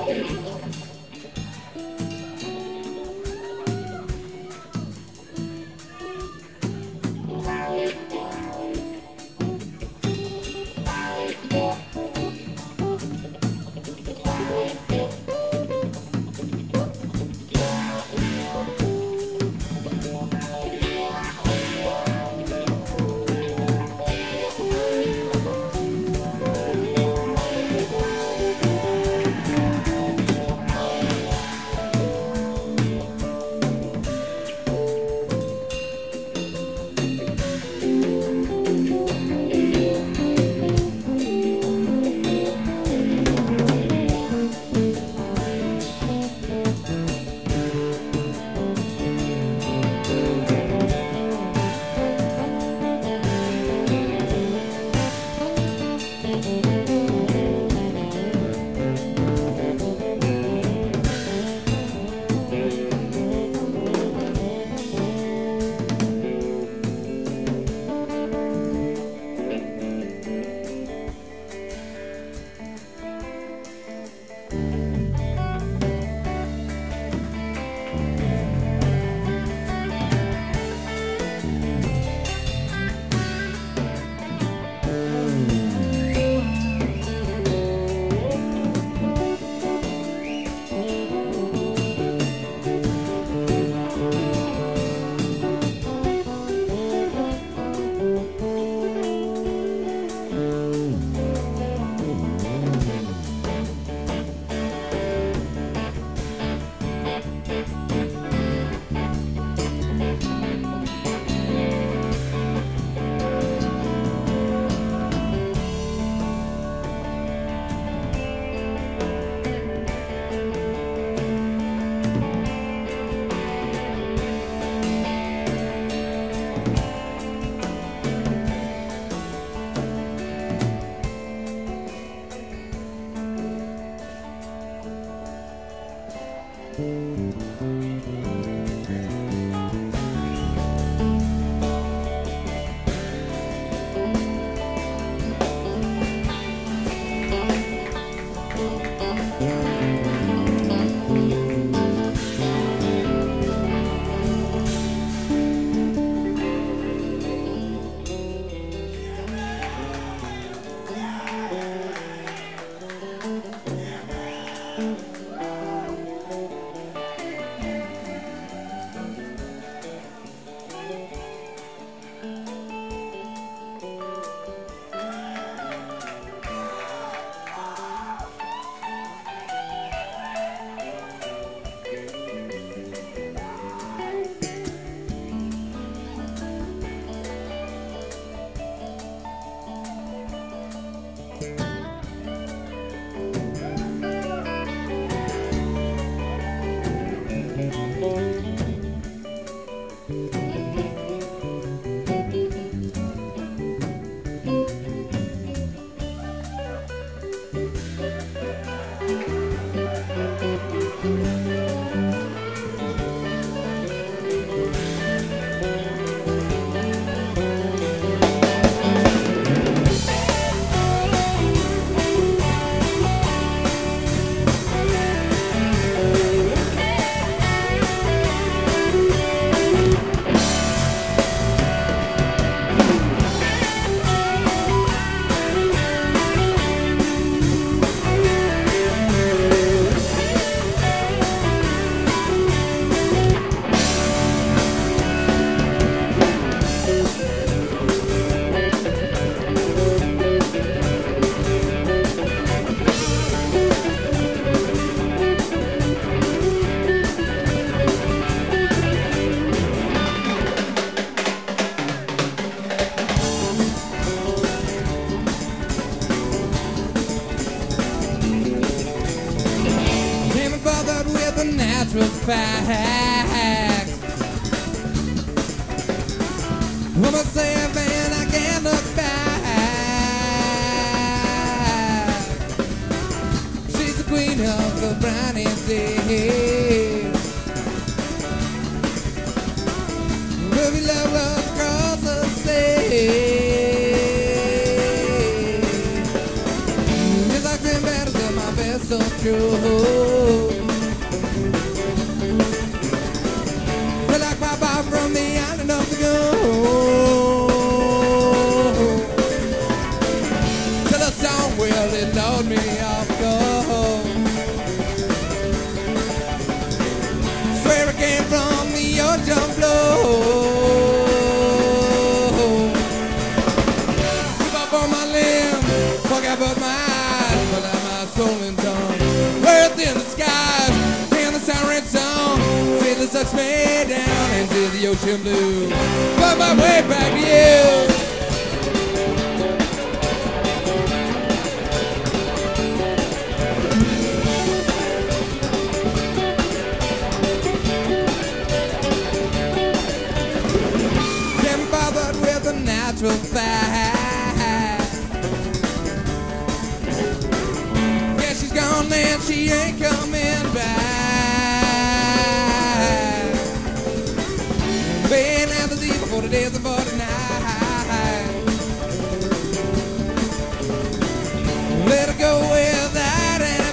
natural fact. Woman say, man, I can't look back. She's the queen of the briny sea. Ruby love runs across the sea. It's like 10 battles in my bed. it's so true. Feel like my bob from the island of the gold. Till the song will it load me off gold. Swear it came from the ocean floor. Give up on my limbs, forget about my eyes, but I'm my soul and tongue. Earth in the skies, and the siren song. Feel it sucks me down into the ocean blue. Find my way back to you. With a natural fact. Yeah, she's gone and she ain't coming back. Been out the sea for 40 days and 40 nights. Let her go without any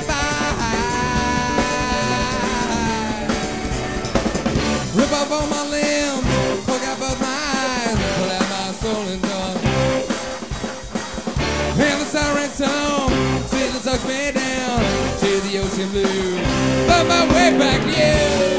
fight. Rip off all my limbs, forgot about my eyes, pull out my soul and tongue. And the siren song still sucks me down to the ocean blue. Find my way back to you.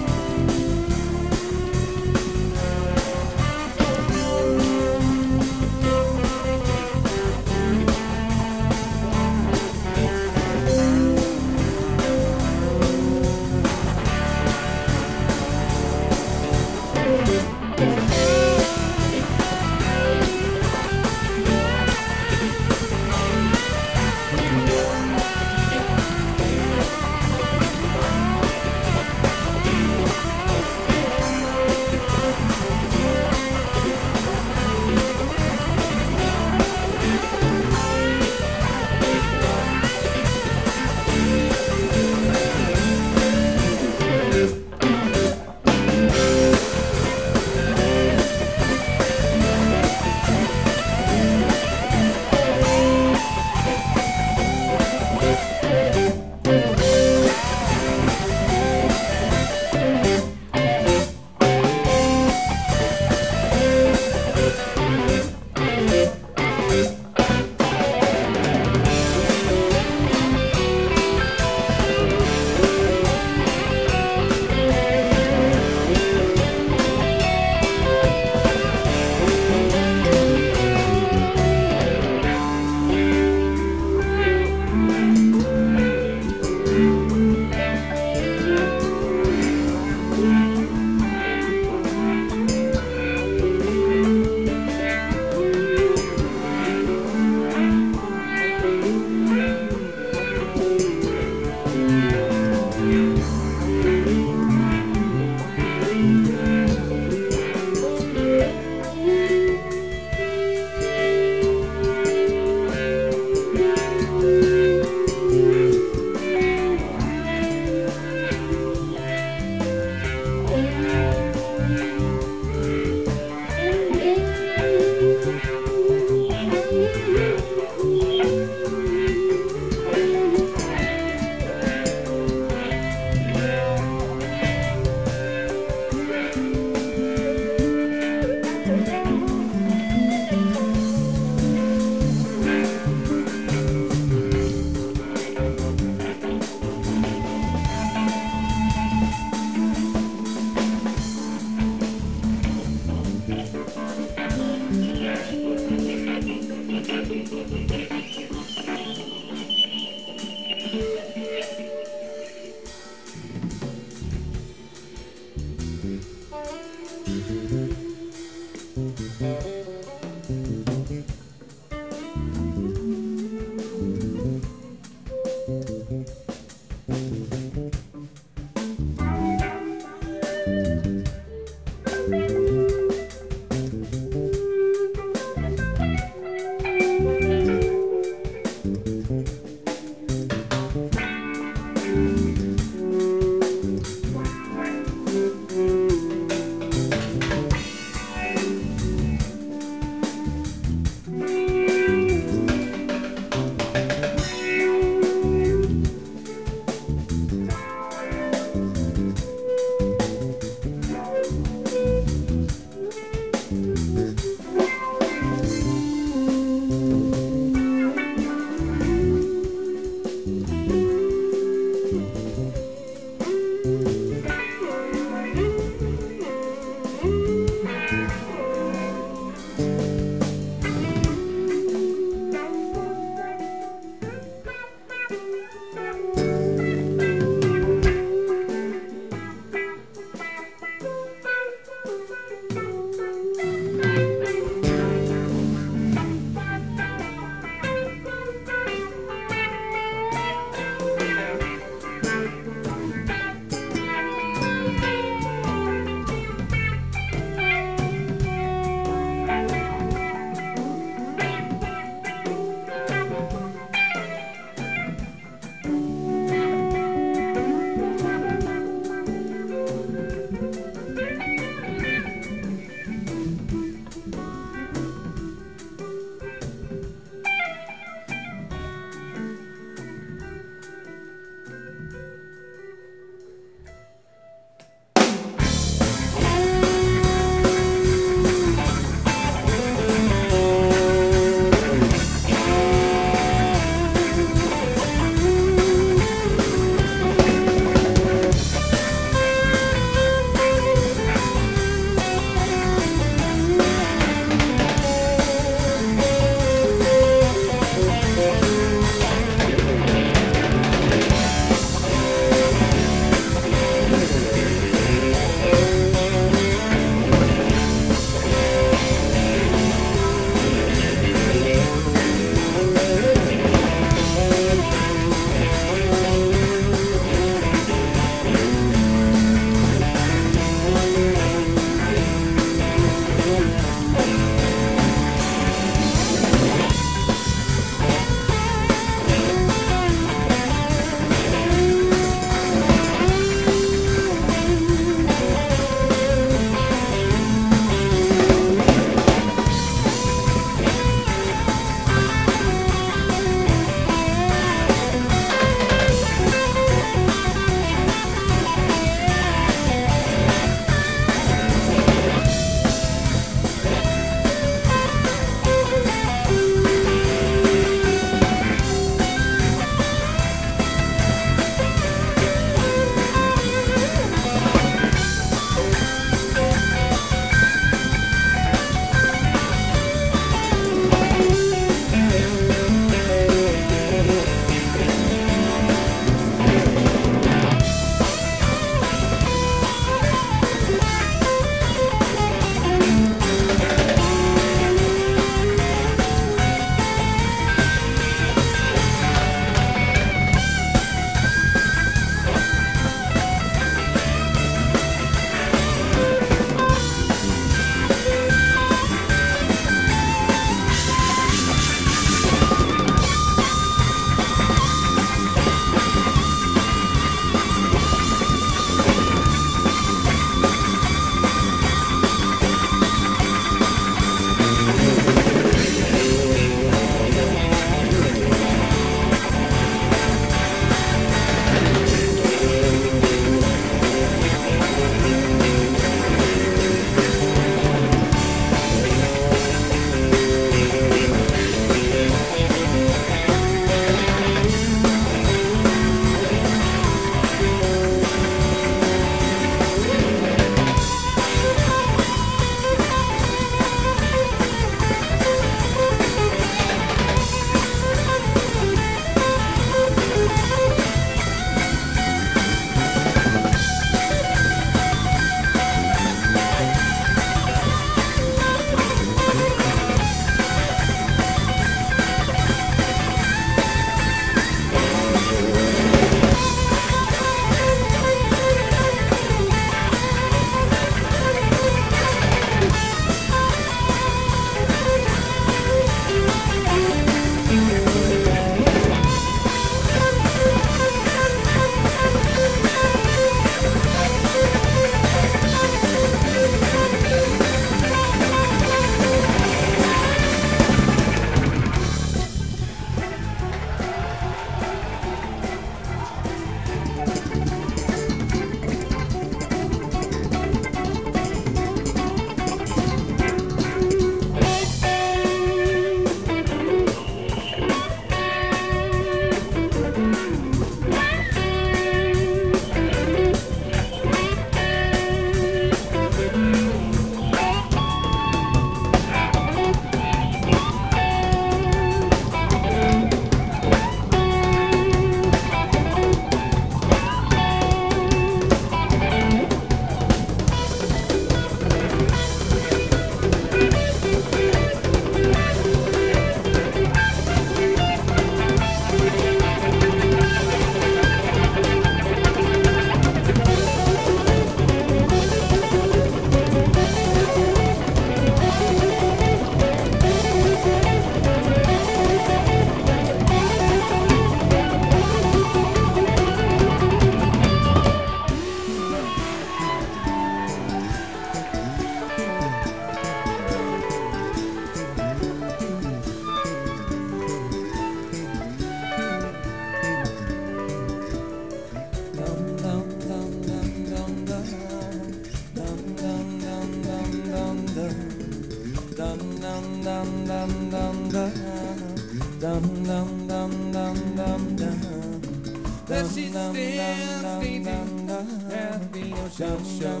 Dum dum dum dum dum dum. That she stands needs at the ocean show.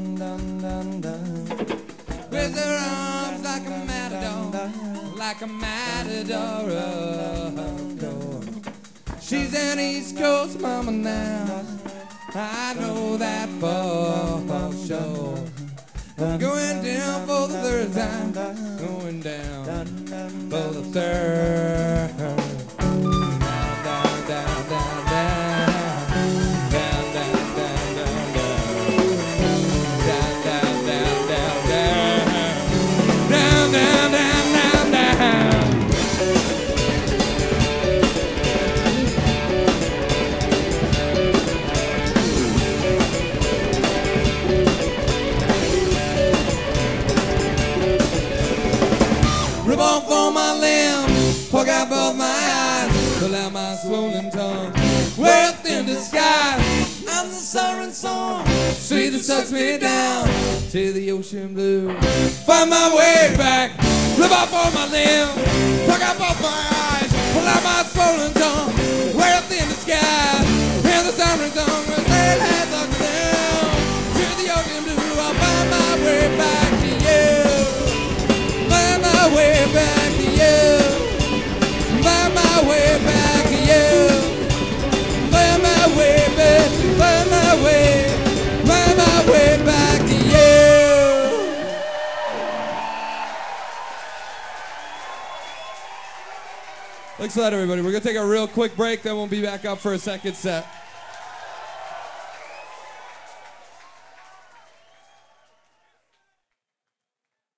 With her arms like a matador, like a matador of course. She's an East Coast mama now, I know that for sure. Going down for the third time, going down for the third. Down, down, down, down, down, down, down, down, down, down, down, down, down, down, down, down, down. Ribbon for my limbs, poke out both my eyes, pull out my swollen tongue, way up in the sky. I'm the siren song, sweet that sucks me down to the ocean blue. Find my way back, ribbon for my limbs, poke out both my eyes, pull out my swollen tongue, way up in the sky. Hear the siren song, say that sucks down to the ocean blue. I'll find my way back to you. Find my way back to you. Find my way back to you. Find my way back. Find my way. Find my way back to you. Thanks a lot, everybody. We're gonna take a real quick break, then we'll be back up for a second set.